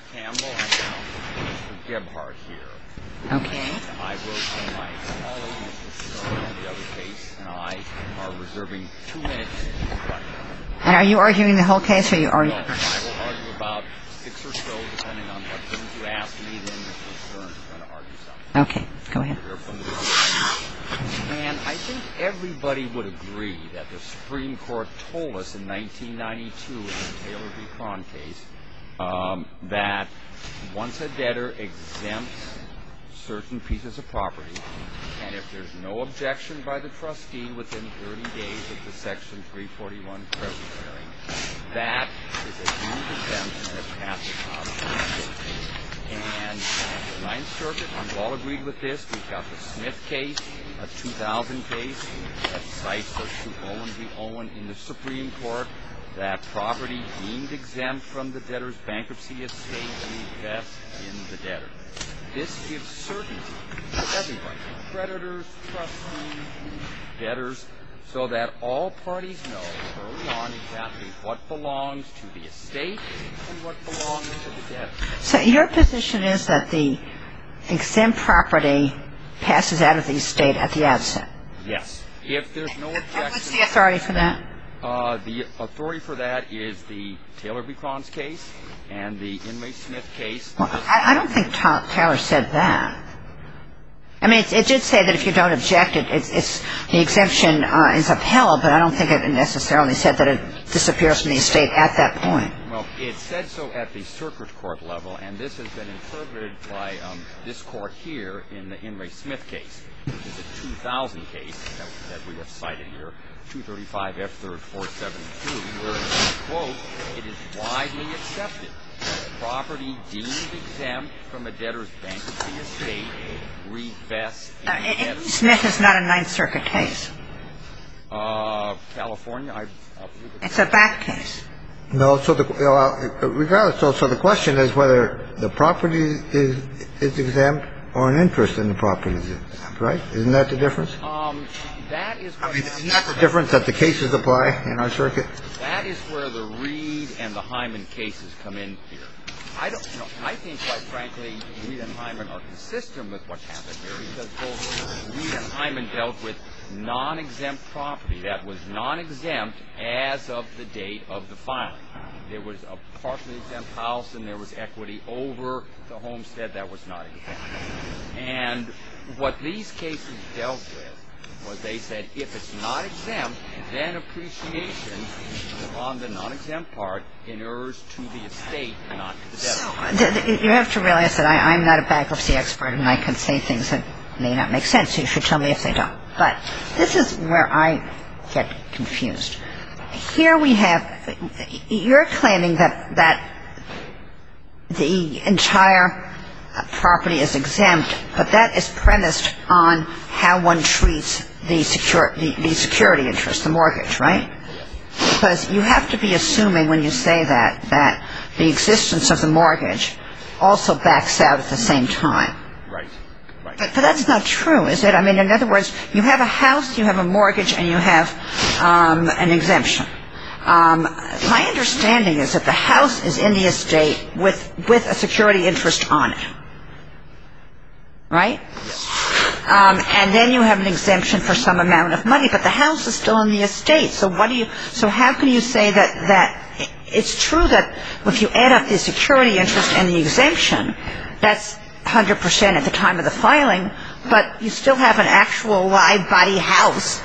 Campbell. I'm down for Mr. Gebhardt here. Okay. I wrote to my colleague, Mr. Stern, on the other case, and I are reserving 2 minutes to fight. And are you arguing the whole case, or are you arguing? No, I will argue about 6 or so, depending on what things you ask me. Then Mr. Stern is going to argue something. Okay, go ahead. And I think everybody would agree that the Supreme Court told us in 1992 in the Taylor v. Cron case that once a debtor exempts certain pieces of property, and if there's no objection by the trustee within 30 days of the Section 341 credit hearing, that is a huge exemption and it passes out of the state. And the Ninth Circuit, we've all agreed with this. We've got the Smith case, a 2000 case that cites us to Owen v. Owen in the Supreme Court, that property deemed exempt from the debtor's bankruptcy estate revests in the debtor. This gives certainty to everybody, creditors, trustees, debtors, so that all parties know early on exactly what belongs to the estate and what belongs to the debtor. So your position is that the exempt property passes out of the estate at the outset? Yes. If there's no objection. And what's the authority for that? The authority for that is the Taylor v. Cron's case and the Inmate Smith case. Well, I don't think Taylor said that. I mean, it did say that if you don't object, it's the exemption is upheld, but I don't think it necessarily said that it disappears from the estate at that point. Well, it said so at the circuit court level, and this has been interpreted by this court here in the Inmate Smith case, which is a 2000 case that we have cited here, 235 F. 3rd 472, where, quote, it is widely accepted that property deemed exempt from a debtor's bankruptcy estate revests in the debtor. Smith is not a Ninth Circuit case. California, I believe it's a back case. No, so regardless, so the question is whether the property is exempt or an interest in the property is exempt, right? Isn't that the difference? That is what isn't that the difference that the cases apply in our circuit? That is where the Reed and the Hyman cases come in here. I think, quite frankly, Reed and Hyman are consistent with what happened here because both Reed and Hyman dealt with non-exempt property that was non-exempt as of the date of the filing. There was a partially exempt house and there was equity over the homestead that was not exempt. And what these cases dealt with was they said if it's not exempt, then appreciation on the non-exempt part inures to the estate, not to the debtor. So you have to realize that I'm not a bankruptcy expert and I can say things that may not make sense. So you should tell me if they don't. But this is where I get confused. Here we have you're claiming that the entire property is exempt, but that is premised on how one treats the security interest, the mortgage, right? Because you have to be assuming when you say that the existence of the mortgage also backs out at the same time. Right. But that's not true, is it? I mean, in other words, you have a house, you have a mortgage, and you have an exemption. My understanding is that the house is in the estate with a security interest on it. Right? Yes. And then you have an exemption for some amount of money, but the house is still in the estate. So how can you say that it's true that if you add up the security interest and the exemption, that's 100% at the time of the filing, but you still have an actual live body house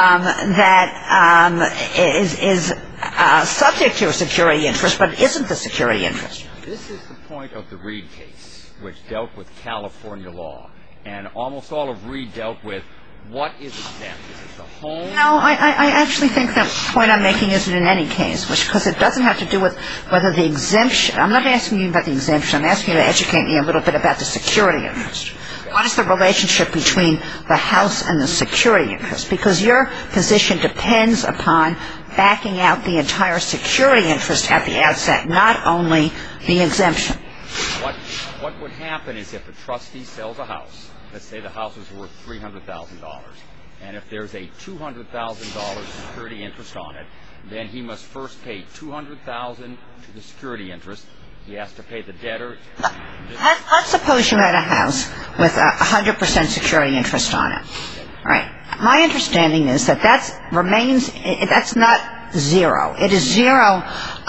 that is subject to a security interest, but isn't the security interest. This is the point of the Reed case, which dealt with California law. And almost all of Reed dealt with what is exempt. Is it the home? No, I actually think the point I'm making isn't in any case, because it doesn't have to do with whether the exemption. I'm not asking you about the exemption. I'm asking you to educate me a little bit about the security interest. Okay. What is the relationship between the house and the security interest? Because your position depends upon backing out the entire security interest at the outset, not only the exemption. What would happen is if a trustee sells a house, let's say the house is worth $300,000, and if there's a $200,000 security interest on it, then he must first pay $200,000 to the security interest. He has to pay the debtor. Let's suppose you had a house with 100% security interest on it. All right. My understanding is that that's not zero. It is zero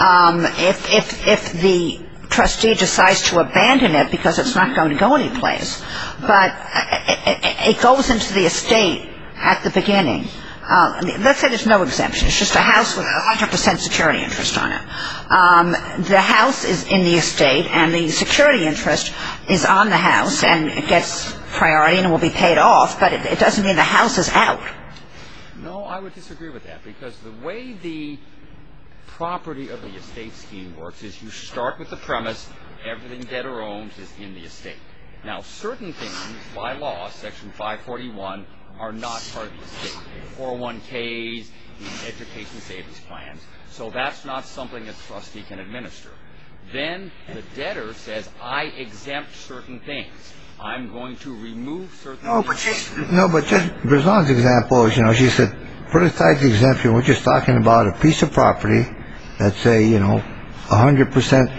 if the trustee decides to abandon it because it's not going to go anyplace. But it goes into the estate at the beginning. Let's say there's no exemption. It's just a house with 100% security interest on it. The house is in the estate, and the security interest is on the house, and it gets priority and will be paid off, but it doesn't mean the house is out. No, I would disagree with that, because the way the property of the estate scheme works is you start with the premise everything debtor owns is in the estate. Now, certain things, by law, Section 541, are not part of the estate. 401ks, education savings plans. So that's not something a trustee can administer. Then the debtor says, I exempt certain things. I'm going to remove certain things. But just Brisson's example is, she said, put aside the exemption. We're just talking about a piece of property that's, say, 100%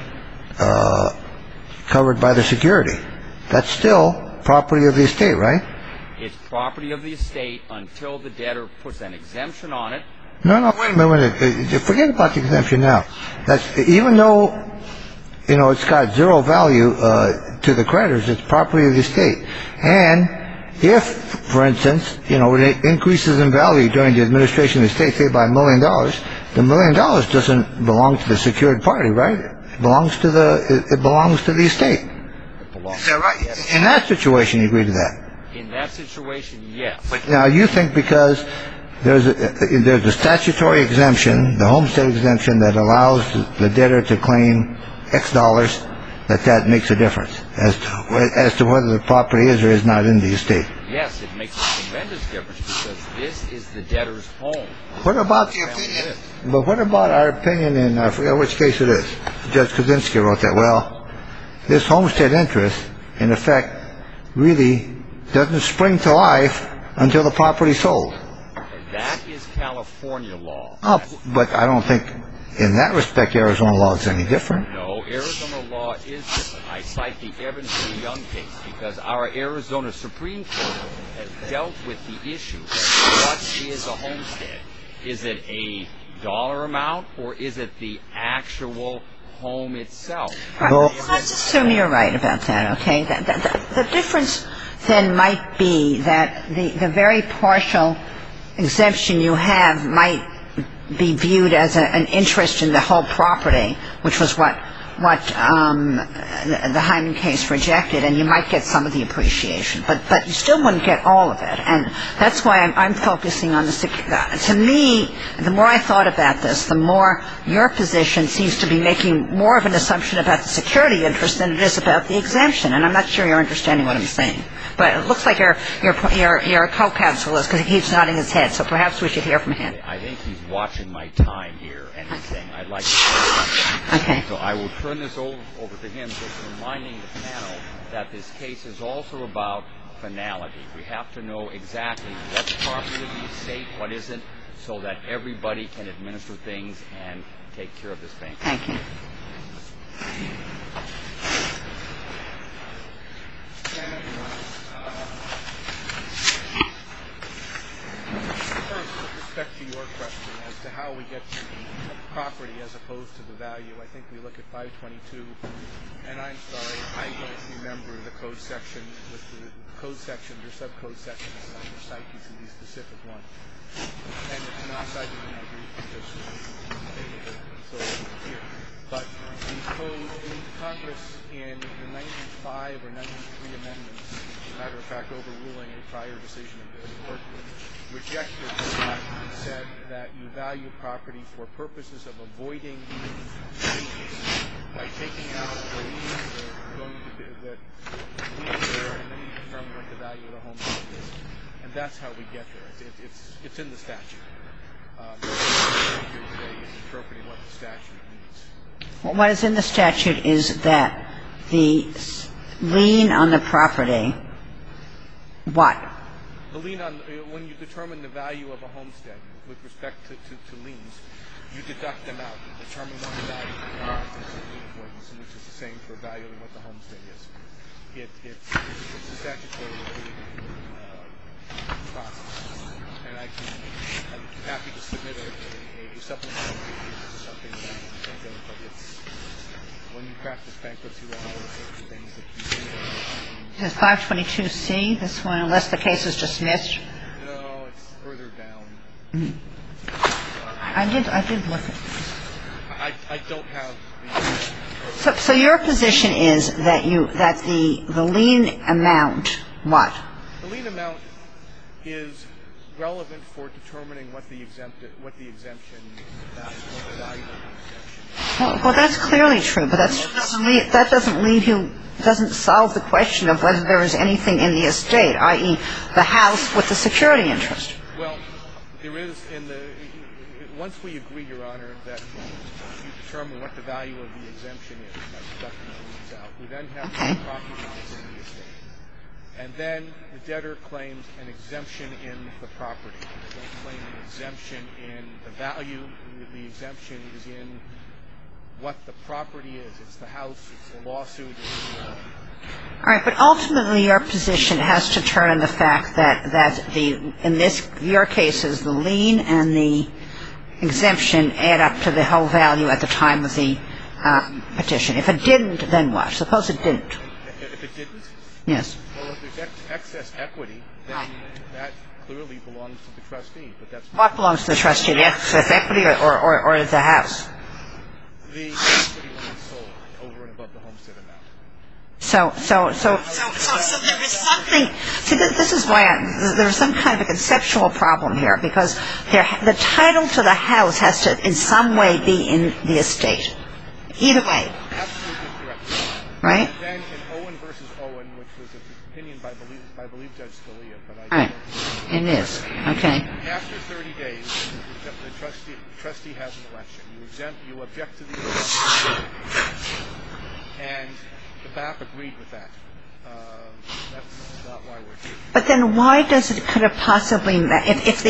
covered by the security. That's still property of the estate, right? It's property of the estate until the debtor puts an exemption on it. No, wait a minute. Forget about the exemption now. That's even though, it's got zero value to the creditors, it's property of the estate. And if, for instance, it increases in value during the administration of the estate, say by $1 million, the $1 million doesn't belong to the secured party, right? It belongs to the estate. Is that right? Yes. In that situation, you agree to that? In that situation, yes. But now you think because there's a statutory exemption, the homestead exemption, that allows the debtor to claim X dollars, that makes a difference as to whether the property is or is not in the estate. Yes, it makes a tremendous difference because this is the debtor's home. What about the opinion? But what about our opinion in, I forget which case it is. Judge Kaczynski wrote that. Well, this homestead interest, in effect, really doesn't spring to life until the property's sold. That is California law. Oh, but I don't think in that respect Arizona law is any different. No, Arizona law is different. I cite the Evans v. Young case because our Arizona Supreme Court has dealt with the issue of what is a homestead. Is it a dollar amount or is it the actual home itself? Let's assume you're right about that, okay? The difference then might be that the very partial exemption you have might be viewed as an interest in the whole property, which was what the Hyman case rejected, and you might get some of the appreciation, but you still wouldn't get all of it, and that's why I'm focusing on to me, the more I thought about this, the more your position seems to be making more of an assumption about the security interest than it is about the exemption, and I'm not sure you're understanding what I'm saying. But it looks like your co-counsel is, because he keeps nodding his head, so perhaps we should hear from him. I think he's watching my time here, and he's saying, I'd like to say something. Okay. So I will turn this over to him, just reminding the panel that this case is also about finality. We have to know exactly what's property of the estate, what isn't, so that everybody can administer things and take care of this thing. Thank you. First, with respect to your question as to how we get to the property as opposed to the value, I think we look at 522, and I'm sorry, I don't remember the code section with the code sections or subcode sections, and I will cite you to the specific one. And it's not cited in my brief because so here. But the code, Congress in the 95 or 93 amendments, as a matter of fact, overruling a prior decision of this court, rejected that and said that you value property for purposes of avoiding liens by taking out the liens that are going to be that liens there, and then you determine what the value of the home is. And that's how we get there. It's in the statute. Here today is interpreting what the statute means. Well, what is in the statute is that the lien on the property, what? The lien on, when you determine the value of a homestead with respect to liens, you deduct them out and determine what the value of the lien avoidance, which is the same for evaluating what the homestead is. It's a statutory process. And I'm happy to submit a supplemental review to something that I don't think of, but it's when you practice bankruptcy law, there are certain things that you do. Is 522C, this one, unless the case is dismissed? No, it's further down. Mm-hmm. I did look at it. I don't have the... So your position is that the lien amount, what? The lien amount is relevant for determining what the exemption value, what the value of the exemption is. Well, that's clearly true, but that doesn't solve the question of whether there is anything in the estate, i.e., the house with the security interest. Well, there is once we agree, Your Honor, that you determine what the value of the exemption is, by deducting the liens out, we then have the property that's in the estate. And then the debtor claims an exemption in the property. They don't claim an exemption in the value. The exemption is in what the property is. It's the house. It's the lawsuit. It's the... All right, but ultimately your position has to turn on the fact that your cases, the lien and the exemption add up to the whole value at the time of the petition. If it didn't, then what? Suppose it didn't. If it didn't? Yes. Well, if there's excess equity, then that clearly belongs to the trustee. But that's what belongs to the trustee, the excess equity or the house? The equity when it's sold over and above the homestead amount. So there is something. See, this is why there's some kind of a conceptual problem here, because the title to the house has to, in some way, be in the estate. Either way. Absolutely correct. Right. And then in Owen versus Owen, which was an opinion by believe Judge Scalia, but I. All right. It is. Okay. After 30 days, the trustee has an election. You object to the election, and the BAP agreed with that. That's not why we're here. But then why could it possibly if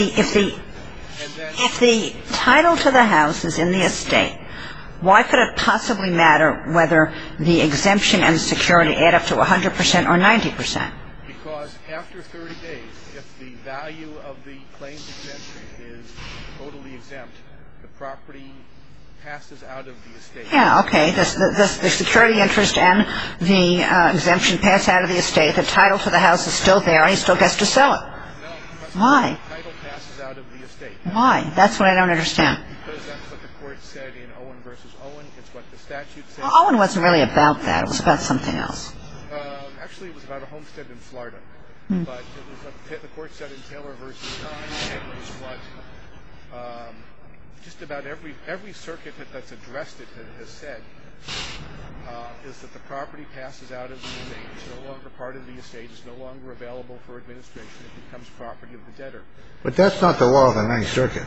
the title to the house is in the estate, why could it possibly matter whether the exemption and security add up to 100% or 90%? Because after 30 days, if the value of the claimed exemption is totally exempt, the property passes out of the estate. Yeah, okay. The security interest and the exemption pass out of the estate. The title to the house is still there, and he still gets to sell it. No. Why? The title passes out of the estate. Why? That's what I don't understand. Because that's what the court said in Owen versus Owen. It's what the statute says. Well, Owen wasn't really about that. It was about something else. Actually, it was about a homestead in Florida. But it was what the court said in Taylor versus Time. It was what just about every circuit that's addressed it has said is that the property passes out of the estate. It's no longer part of the estate. It's no longer available for administration. It becomes property of the debtor. But that's not the law of the Ninth Circuit.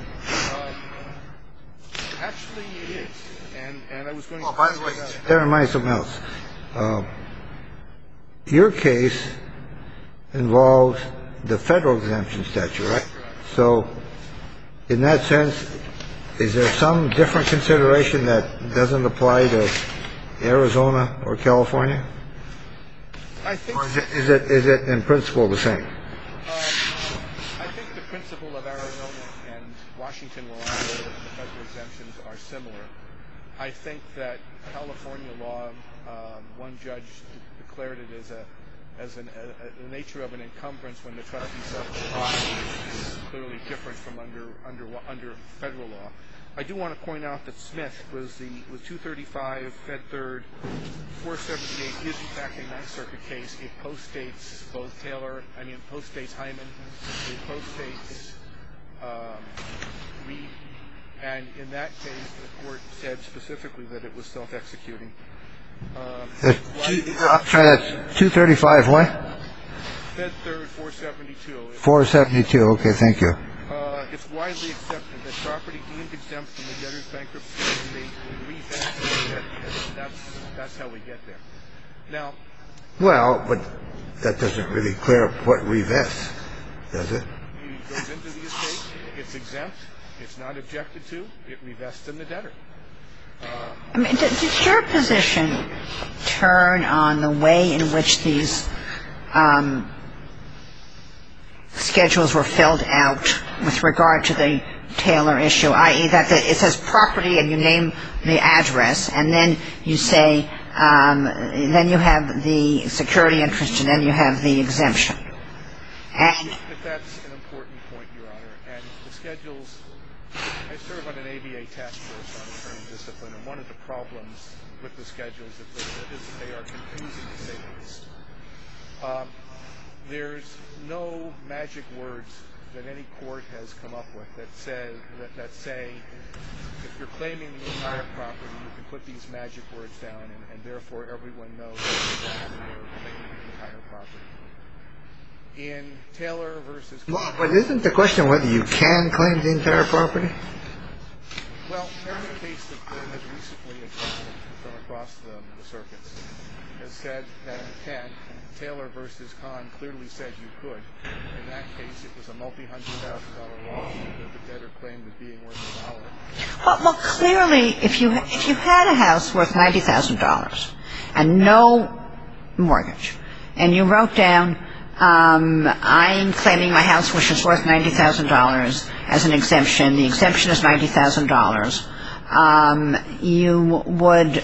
Actually, it is. And I was going to... By the way, bear in mind something else. Your case involves the federal exemption statute, right? So in that sense, is there some different consideration that doesn't apply to Arizona or California? I think... Or is it in principle the same? I think the principle of Arizona and Washington law and the federal exemptions are similar. I think that California law, one judge declared it as the nature of an encumbrance when the trustee sells the property is clearly different from under federal law. I do want to point out that Smith was 235 Fed Third 478 is in fact a Ninth Circuit case. It postdates postdates Hyman. It postdates Reed. And in that case, the court said specifically that it was self-executing. I'm sorry, that's 235 what? Fed Third 472. 472. Okay, thank you. It's widely accepted that property deemed exempt from the debtor's bankruptcy estate will revest. That's how we get there. Now. Well, but that doesn't really clear up what revests, does it? It goes into the estate. It's exempt. it's not objected to, it revests in the debtor. I mean, does your position turn on the way in which these schedules were filled out with regard to the Taylor issue, i.e. that it says property and you name the address, and then you say, then you have the security interest and then you have the exemption? And That's an important point, Your Honor. And the schedules, I serve on an ABA task force on attorney discipline, and one of the problems with the schedules is that they are confusing to say the least. There's no magic words that any court has come up with that say if you're claiming the entire property, you can put these magic words down, and therefore everyone knows that you're claiming the entire property. In Taylor versus Well, but isn't the question whether you can claim the entire property? Well, every case that has recently existed from across the circuits has said that you can. Taylor versus Kahn clearly said you could. In that case, it was a multi-$100,000 lawsuit that the debtor claimed as being worth $1. well, clearly, if you had a house worth $90,000 and no mortgage, and you wrote down, I'm claiming my house, which is worth $90,000, as an exemption. The exemption is $90,000. You would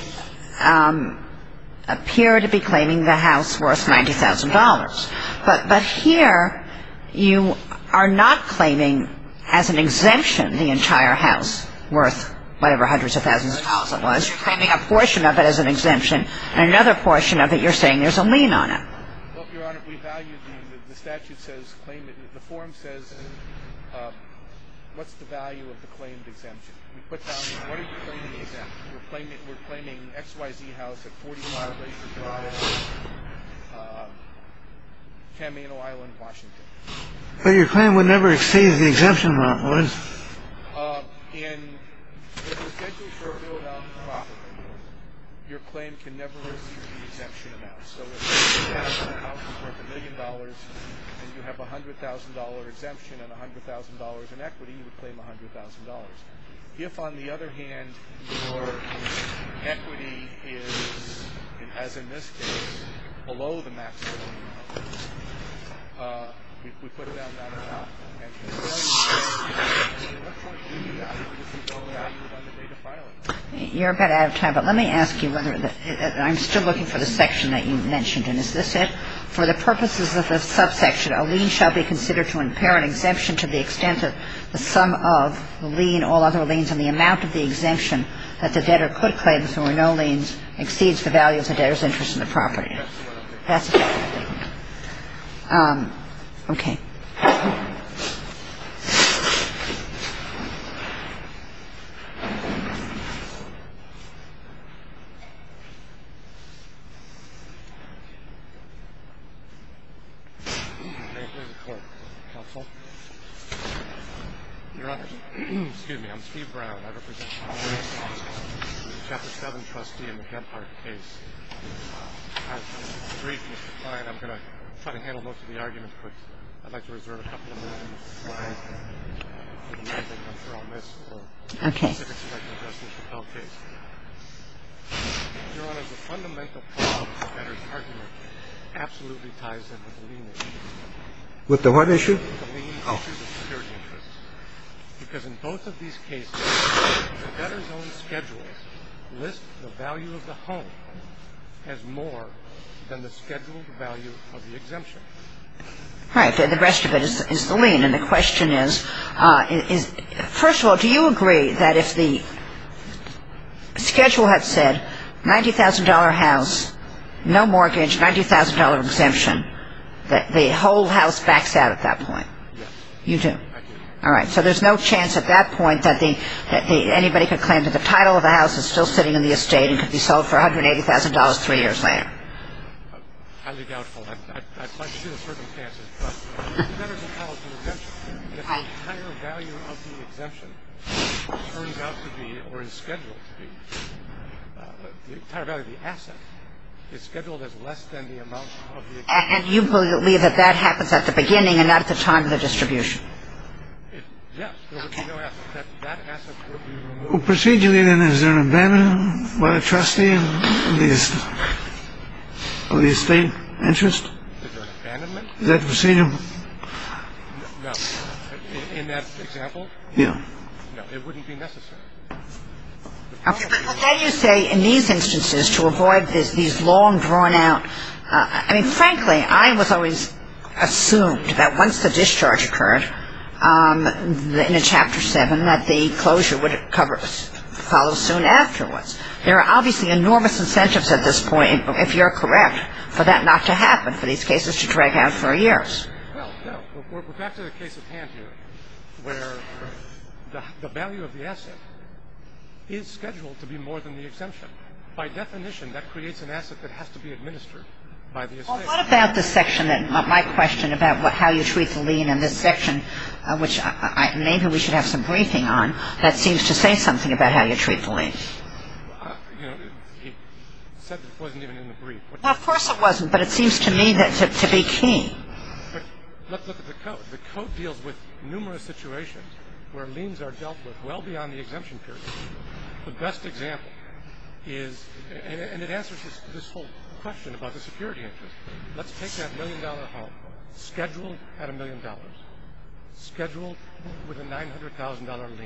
appear to be claiming the house worth $90,000. But here, you are not claiming as an exemption the entire house worth whatever hundreds of thousands of dollars it was. You're claiming a portion of it as an exemption, and another portion of it you're saying there's a lien on it. Well, Your Honor, we value the statute says claim it. The form says what's the value of the claimed exemption. We put down what are you claiming exempt. We're claiming XYZ house at 45 Glacier Drive, Camino Island, Washington. But your claim would never exceed the exemption amount, would it? If the schedules are filled out properly, your claim can never exceed the exemption amount. So if you have a house that's worth $1 million and you have a $100,000 exemption and $100,000 in equity, you would claim $100,000. If, on the other hand, your equity is, as in this case, below the maximum amount, we put down that amount. And at what point do you value it if you don't value it on the date of filing? You're about out of time, but let me ask you whether I'm still looking for the section that you mentioned, and is this it? For the purposes of the subsection, a lien shall be considered to impair an exemption to the extent of the sum of the lien, all other liens, and the amount of the exemption that the debtor could claim if there were no liens exceeds the value of the debtor's interest in the property. That's it. Okay. Counsel. Your Honor, excuse me, I'm Steve Brown. I represent Chapter 7 trustee in the Gephardt case. As agreed with Mr. Klein, I'm going to try to handle most of the arguments, but I'd like to reserve a couple of minutes for the main things I'm sure I'll miss or specifics I'd like to address in the Chappelle case. Your Honor, the fundamental problem with the debtor's argument absolutely ties in with the lien issue. With the what issue? The lien issue, the security interest. Because in both of these cases, the debtor's own schedules list the value of the home as more than the scheduled value of the exemption. Right. The rest of it is the lien. And the question is, first of all, do you agree that if the schedule had said $90,000 house, no mortgage, $90,000 exemption, that the whole house backs out at that point? Yes. You do? I do. All right. So there's no chance at that point that anybody could claim that the title of the house is still sitting in the estate and could be sold for $180,000 3 years later? Highly doubtful. I'd like to see the circumstances, but the debtor's entitled to exemption. If the entire value of the exemption turns out to be, or is scheduled to be, the entire value of the asset is scheduled as less than the amount of the exemption. And you believe that that happens at the beginning and not at the time of the distribution? Yes, there would be no asset. That asset would be removed. Well, procedurally, then, is there an abandonment by the trustee of the estate interest? Is there an abandonment? Is that procedural? No. In that example? Yeah. No, it wouldn't be necessary. Okay, but then you say in these instances to avoid these long drawn out. I mean, frankly, I was always assumed that once the discharge occurred in a Chapter 7, that the closure would follow soon afterwards. There are obviously enormous incentives at this point, if you're correct, for that not to happen, for these cases to drag out for years. Well, no. We're back to the case at hand here, where the value of the asset is scheduled to be more than the exemption. By definition, that creates an asset that has to be administered by the estate. Well, what about the section my question about how you treat the lien in this section, which maybe we should have some briefing on, that seems to say something about how you treat the lien? He said that it wasn't even in the brief. Well, of course it wasn't, but it seems to me that to be key. But let's look at the code. The code deals with numerous situations where liens are dealt with well beyond the exemption period. The best example is, and it answers this whole question about the security interest. Let's take that $1 million home, scheduled at $1 million, scheduled with a $900,000 lien,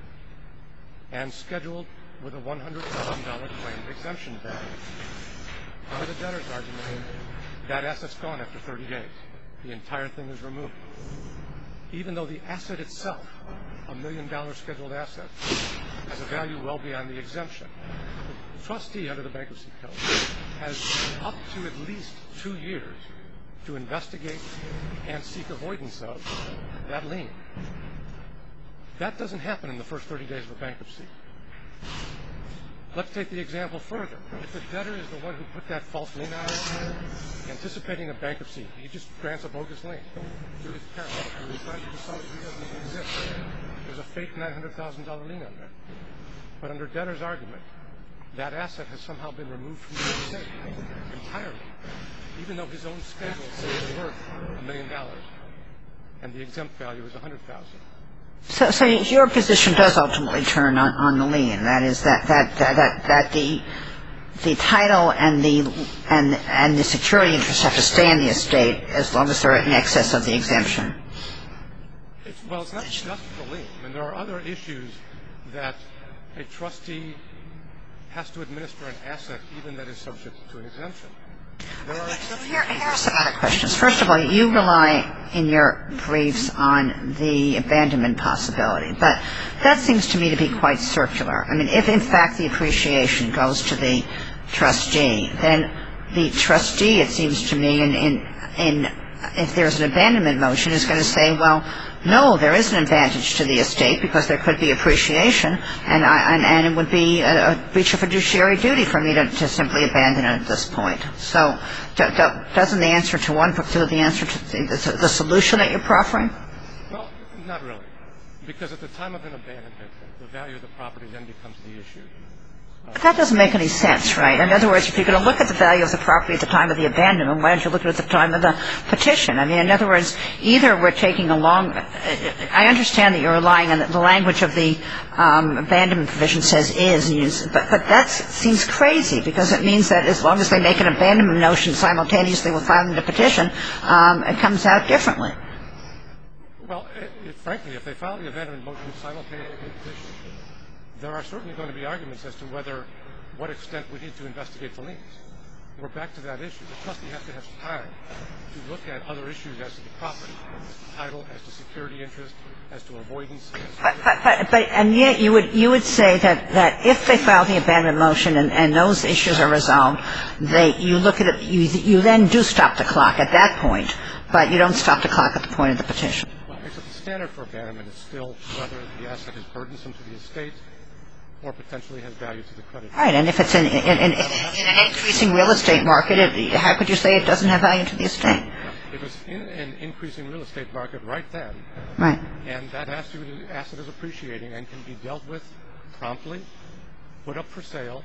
and scheduled with a $100,000 claimed exemption value. Under the debtor's argument, that asset's gone after 30 days. The entire thing is removed. Even though the asset itself, $1 million scheduled asset, has a value well beyond the exemption. The trustee under the Bankruptcy Code has up to at least 2 years to investigate and seek avoidance of that lien. That doesn't happen in the first 30 days of a bankruptcy. Let's take the example further. If the debtor is the one who put that false lien on it, anticipating a bankruptcy, he just grants a bogus lien to his parents. He's trying to do something that doesn't even exist. There's a fake $900,000 lien on there. But under debtor's argument, that asset has somehow been removed from the estate entirely, even though his own schedule says it's worth $1 million, and the exempt value is $100,000. So your position does ultimately turn on the lien. That is that the title and the security interests have to stay in the estate as long as they're in excess of the exemption. Well, it's not just the lien. I mean, there are other issues that a trustee has to administer an asset even that is subject to an exemption. There are exceptions. Here are some other questions. First of all, you rely in your briefs on the abandonment possibility, but that seems to me to be quite circular. I mean, if in fact the appreciation goes to the trustee, then the trustee, it seems to me, if there's an abandonment motion, is going to say, well, no, there is an advantage to the estate because there could be appreciation, and it would be a breach of fiduciary duty for me to simply abandon it at this point. So doesn't the answer to one preclude the answer to the solution that you're proffering? Well, not really, because at the time of an abandonment, the value of the property then becomes the issue. But that doesn't make any sense, right? In other words, if you're going to look at the value of the property at the time of the abandonment, why don't you look at it at the time of the petition? I mean, in other words, either we're taking a long – I understand that you're relying on the language of the abandonment provision says is, but that seems crazy because it means that as long as they make an abandonment motion simultaneously with filing the petition, it comes out differently. Well, frankly, if they file the abandonment motion simultaneously with the petition, there are certainly going to be arguments as to what extent we need to investigate the liens. We're back to that issue. The trustee has to have time to look at other issues as to the property, as to title, as to security interest, as to avoidance. And yet you would say that if they file the abandonment motion and those issues are resolved, you look at it, you then do stop the clock at that point, but you don't stop the clock at the point of the petition. Well, except the standard for abandonment is still whether the asset is burdensome to the estate or potentially has value to the creditor. Right, and if it's in an increasing real estate market, how could you say it doesn't have value to the estate? It was in an increasing real estate market right then. Right. And that asset is appreciating and can be dealt with promptly, put up for sale,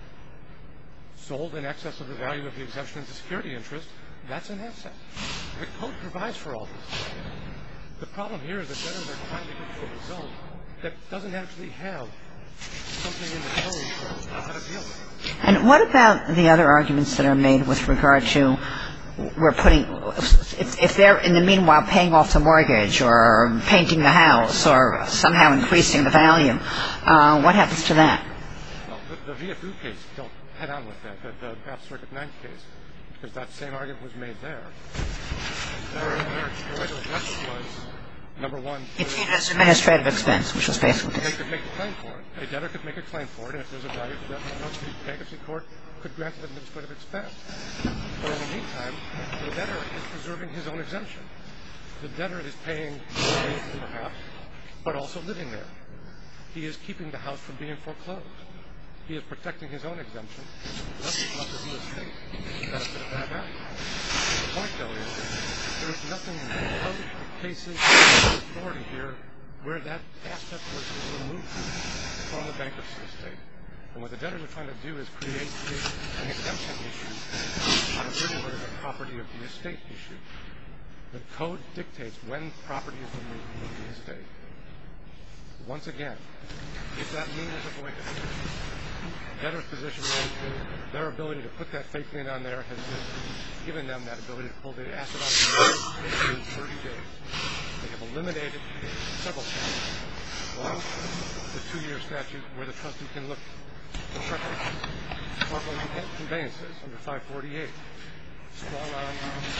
sold in excess of the value of the exemption of the security interest. That's an asset. The code provides for all this. The problem here is that debtors are trying to get to a result that doesn't actually have something in the code on how to deal with it. And what about the other arguments that are made with regard to we're putting if they're in the meanwhile paying off the mortgage or painting the house or somehow increasing the value, what happens to that? Well, the VFU case don't head on with that, the Bath Circuit 9 case, because that same argument was made there. The way to address it was, number one, It's an administrative expense, which was basically they could make a claim for it. A debtor could make a claim for it, and if there's a value to that, the bankruptcy court could grant an administrative expense. But in the meantime, the debtor is preserving his own exemption. The debtor is paying mortgage, perhaps, but also living there. He is keeping the house from being foreclosed. He is protecting his own exemption, just as much as he is paying the benefit of that value. The point, though, is there is nothing in the code, cases, or authority here where that aspect was removed from the bankruptcy estate. And what the debtors are trying to do is create an exemption issue on a really what is a property of the estate issue. The code dictates when property is removed from the estate. Once again, if that lien is avoided, debtor's position is their ability to put that fake lien on there has given them that ability to pull the asset out of the estate in 30 days. They have eliminated several things. One, the 2-year statute where the trustee can look for conveyances under 548. Strong arm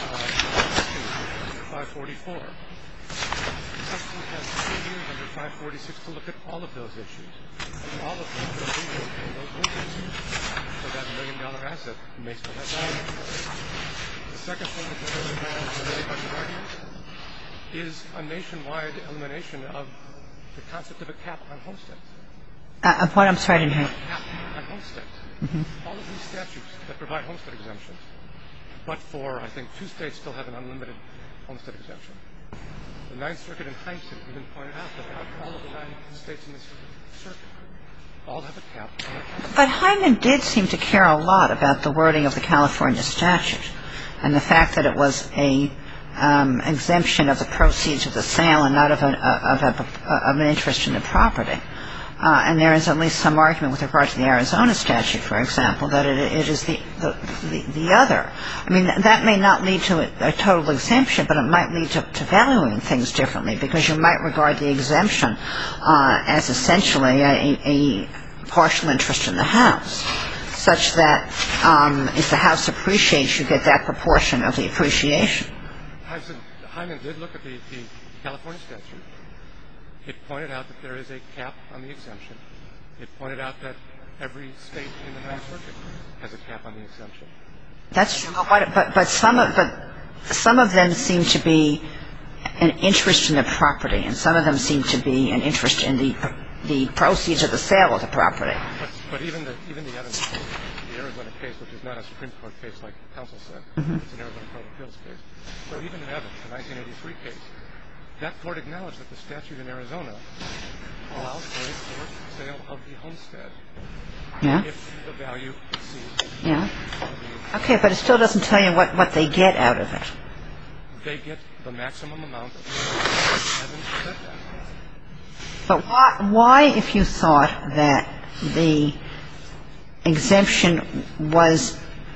under 544. The trustee has 2 years under 546 to look at all of those issues. And all of them are legal in those issues. So that $1 million asset may still have value. The second thing that the argument is a nationwide elimination of the concept of a cap on homesteads. What? I'm sorry, I didn't hear. Cap on homesteads. All of these statutes that provide homestead exemptions, but for, I think, 2 states still have an unlimited homestead exemption. The Ninth Circuit in Heinsohn even pointed out that all of the 9 states in this circuit all have a cap on their homestead. But Hyman did seem to care a lot about the wording of the California statute and the fact that it was a exemption of the proceeds of the sale and not of an interest in the property. And there is at least some argument with regard to the Arizona statute, for example, that it is the other. I mean, that may not lead to a total exemption, but it might lead to valuing things differently because you might regard the exemption as essentially a partial interest in the house, such that if the house appreciates, you get that proportion of the appreciation. Hyman did look at the California statute. It pointed out that there is a cap on the exemption. It pointed out that every state in the Ninth Circuit has a cap on the exemption. That's true. But some of them seem to be an interest in the property, and some of them seem to be an interest in the proceeds of the sale of the property. But even the Evans case, the Arizona case, which is not a Supreme Court case like counsel said, it's an Arizona Court of Appeals case. But even in Evans, the 1983 case, that court acknowledged that the statute in Arizona allows for a forced sale of the homestead if the value exceeds. Yeah. Okay, but it still doesn't tell you what they get out of it. They get the maximum amount of the Evans said that. But why, if you thought that the exemption was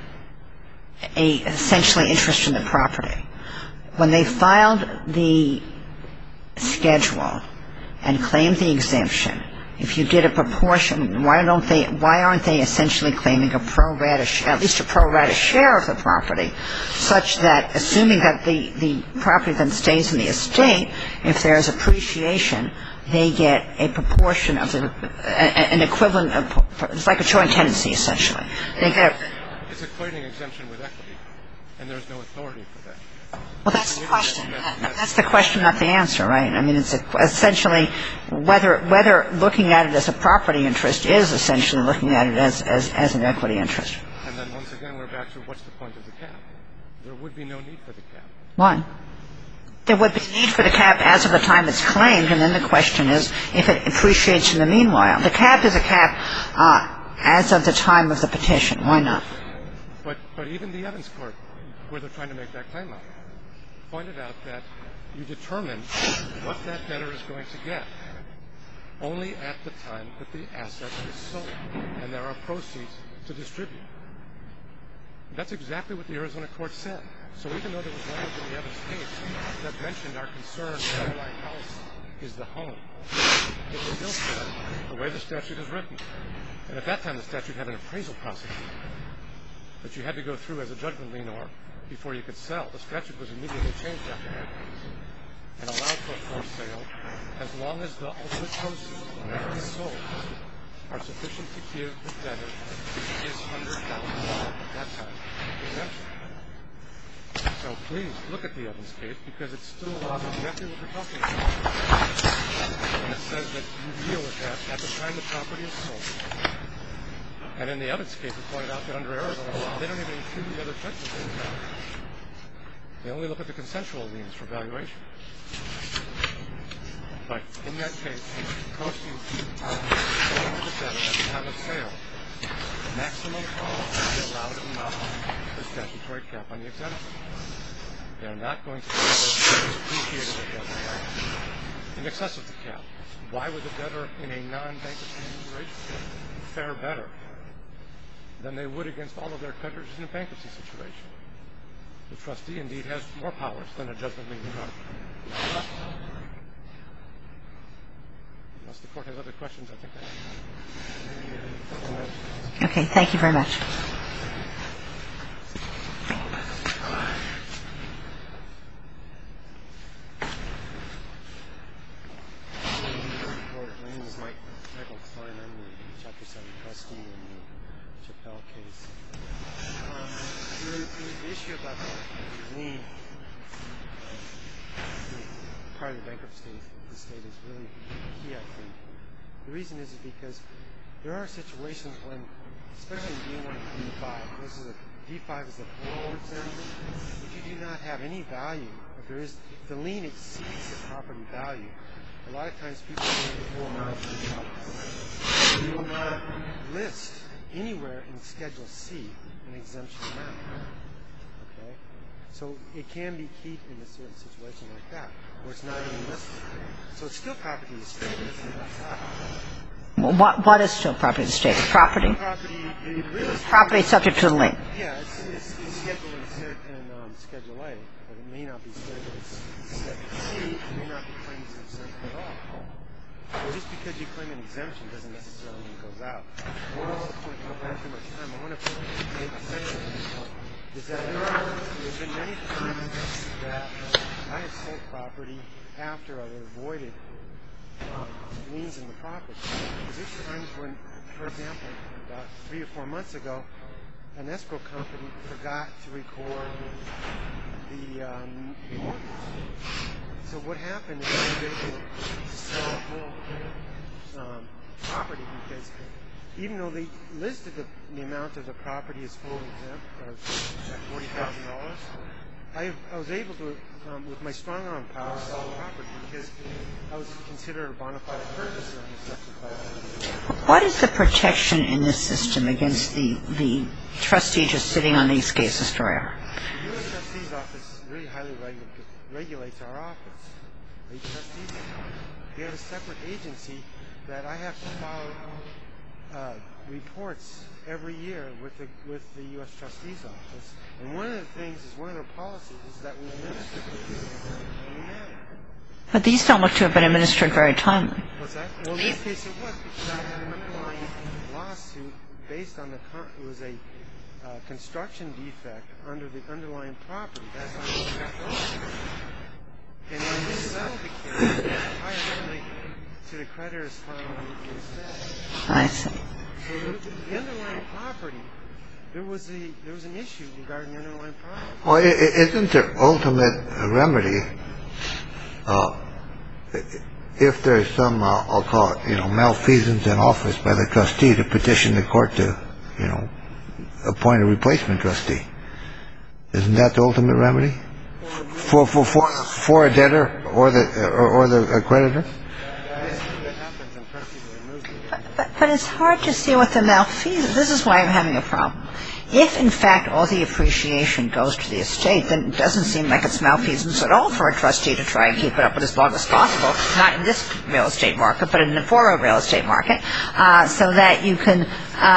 essentially interest in the property, when they filed the schedule and claimed the exemption, if you did a proportion, why aren't they essentially claiming at least a pro rata share of the property, such that assuming that the property then stays in the estate, if there's appreciation, they get a proportion of an equivalent of, it's like a joint tenancy essentially. It's equating exemption with equity, and there's no authority for that. Well, that's the question. That's the question, not the answer, right? I mean, it's essentially whether looking at it as a property interest is essentially looking at it as an equity interest. And then once again, we're back to what's the point of the cap? There would be no need for the cap. Why? There would be need for the cap as of the time it's claimed, and then the question is if it appreciates in the meanwhile. The cap is a cap as of the time of the petition. Why not? But even the Evans court, where they're trying to make that claim out, pointed out that you determine what that debtor is going to get only at the time that the asset is sold and there are proceeds to distribute. That's exactly what the Arizona court said. So even though there was language in the Evans case that mentioned our concern with the underlying house is the home, it still said the way the statute is written. And at that time, the statute had an appraisal process that you had to go through as a judgment lienor before you could sell. The statute was immediately changed after that and allowed for a forced sale as long as the ultimate proceeds, whenever it's sold, are sufficient to give the debtor his $100,000 at that time exemption. So please look at the Evans case because it still allows exactly what we're talking about. And it says that you deal with that at the time the property is sold. And in the Evans case, it pointed out that under Arizona law, they don't even include the other judgment liens. They only look at the consensual liens for valuation. But in that case, proceeds are sold to the debtor at the time of sale. Maximum is the allowed amount of the statutory cap on the exemption. They are not going to be depreciated at that time in excess of the cap. Why would the debtor in a non-bankruptcy situation fare better than they would against all of their creditors in a bankruptcy situation? The trustee, indeed, has more powers than a judgment lien trustee. Unless the court has other questions, I think that's it. Okay, thank you very much. My name is Michael Klein. I'm the Chapter 7 trustee in the Chappelle case. The issue about the lien, part of the bankruptcy of the state is really key, I think. The reason is because there are situations when, especially in D1 and D5, D5 is a forward exemption. If you do not have any value, if the lien exceeds the property value, a lot of times people will not list anywhere in Schedule C an exemption amount. Okay? So it can be keyed in a certain situation like that, where it's not even listed. So it's still property of the state. What is still property of the state? Property? Property subject to the lien. Yeah, it's scheduled in Schedule A, but it may not be scheduled in Schedule C. It may not be claimed as an exemption at all. Just because you claim an exemption doesn't necessarily mean it goes out. One other point, I don't have too much time, I want to make a second point, is that there's been many times that I have sold property after I've avoided liens in the property. There's times when, for example, about 3 or 4 months ago, an escrow company forgot to record the mortgage. So what happened is I was able to sell the whole property because even though they listed the amount of the property as fully exempt, at $40,000, I was able to, with my strong arm power, sell the property because I was considered a bona fide purchaser under Section 500. What is the protection in this system against the trustee just sitting on these cases forever? The U.S. Trustee's Office really highly regulates our office. The trustees, we have a separate agency that I have to follow reports every year with the U.S. Trustee's Office. And one of the things is one of their policies is that we administer in any manner. But these don't look to have been administered very timely. What's that? Well, in this case it was because I had an underlying lawsuit based on it was a construction defect under the underlying property. That's how it got over. And when we settled the case, I originally to the creditor's file instead. I see. So the underlying property, there was an issue regarding the underlying property. Well, isn't there ultimate remedy if there's some, I'll call it, malfeasance in office by the trustee to petition the court to, appoint a replacement trustee? Isn't that the ultimate remedy for a debtor or the creditor? But it's hard to see what the malfeasance. This is why I'm having a problem. If, in fact, all the appreciation goes to the estate, then it doesn't seem like it's malfeasance at all for a trustee to try and keep it up as long as possible, not in this real estate market, but in the foreign real estate market, so that you can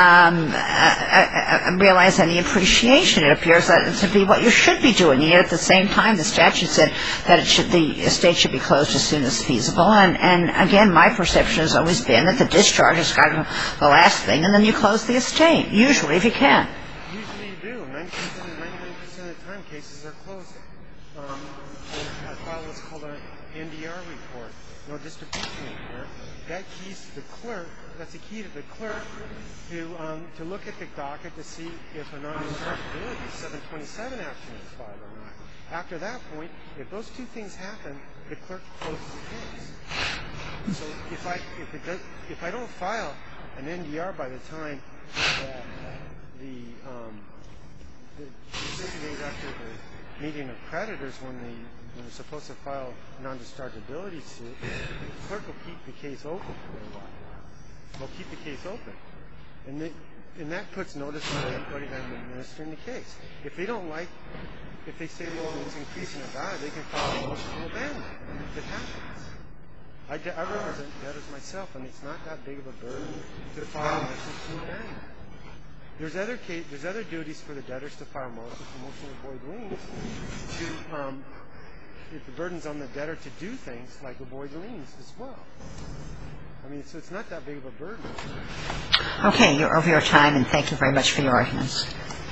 realize any appreciation. It appears that to be what you should be doing. Yet at the same time, the statute said that the estate should be closed as soon as feasible. And again, my perception has always been that the discharge is kind of the last thing, and then you close the estate, usually, if you can. Usually you do. 99% of the time, cases are closed. I file what's called an NDR report, no distribution report. That keys to the clerk. That's a key to the clerk to look at the docket to see if a non-dischargeability 727 action is filed or not. After that point, if those two things happen, the clerk closes the case. So if I don't file an NDR by the time that the 60 days after the meeting of creditors, when they're supposed to file a non-dischargeability suit, the clerk will keep the case open for a while. They'll keep the case open. And that puts notice on everybody that I'm administering the case. If they don't like, if they say, well, it's increasing the value, they can file a motion to abandon it. It happens. I represent debtors myself, and it's not that big of a burden to file a motion to abandon it. There's other duties for the debtors to file motions to avoid liens. If the burden's on the debtor to do things like avoid liens as well. I mean, so it's not that big of a burden. Okay, you're over your time, and thank you very much for your arguments.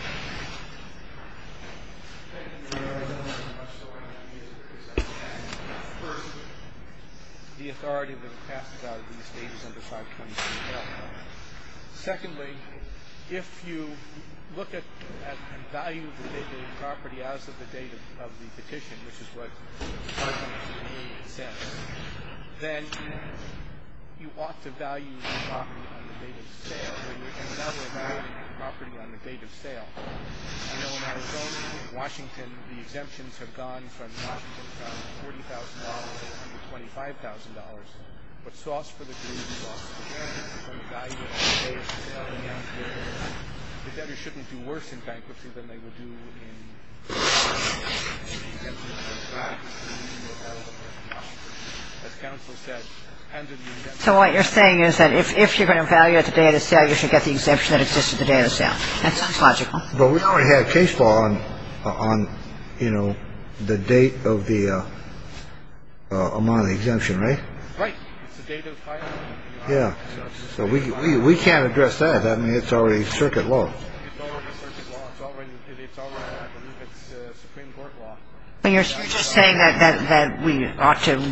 First, the authority that is passed out of these states under 523L. Secondly, if you look at and value the property as of the date of the petition, which is what 523 says, then you ought to value the property on the date of sale. And now we're valuing the property on the date of sale. You know, in Arizona, Washington, the exemptions have gone from Washington from $40,000 to $125,000. But sauce for the grease, sauce for the debtor. When you value it on the day of sale, the debtor shouldn't do worse in bankruptcy than they would do in as counsel said. So what you're saying is that if you're going to value at the day of the sale, you should get the exemption that exists at the day of the sale. That sounds logical. But we already had case law on the date of the amount of the exemption, right? Right. It's the date of filing. Yeah. So we can't address that. I mean, it's already circuit law. It's already circuit law. It's already I believe it's Supreme Court law. But you're just saying that we ought to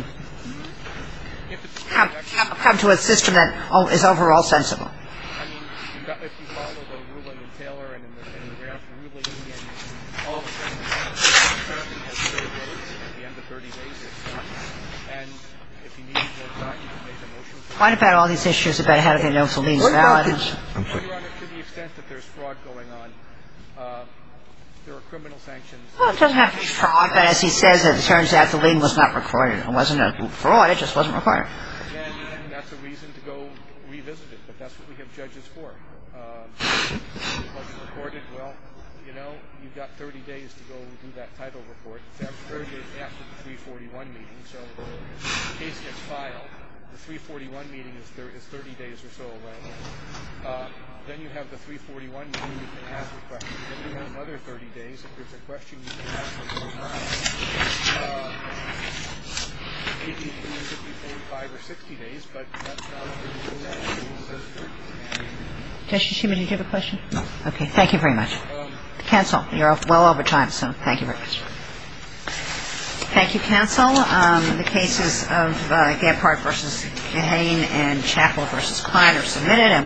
come to a system that is overall sensible. I mean, if you follow the ruling in Taylor and in the Grant ruling in all the things, has 30 days. At the end of 30 days, it's done. And if you need more time, you can make a motion. What about all these issues about how do they know if the lien's valid? Your Honor, to the extent that there's fraud going on, there are criminal sanctions. Well, it doesn't have to be fraud, but as he says, it turns out the lien was not recorded. It wasn't a fraud, it just wasn't recorded. And that's a reason to go revisit it, but that's what we have judges for. If it wasn't recorded, well, you know, you've got 30 days to go do that title report. It's 30 days after the 341 meeting, so the case gets filed. The 341 meeting is 30 days or so, right? Then you have the 341 meeting, you can ask a question. Then you have another 30 days. If there's a question, you can ask it. Maybe it could be 45 or 60 days, but that's not what it is. Justice Schuman, did you have a question? No. Okay, thank you very much. Counsel, you're well over time, so thank you very much. Thank you, counsel. The cases of Gephardt v. Kahane and Chappell v. Klein are submitted.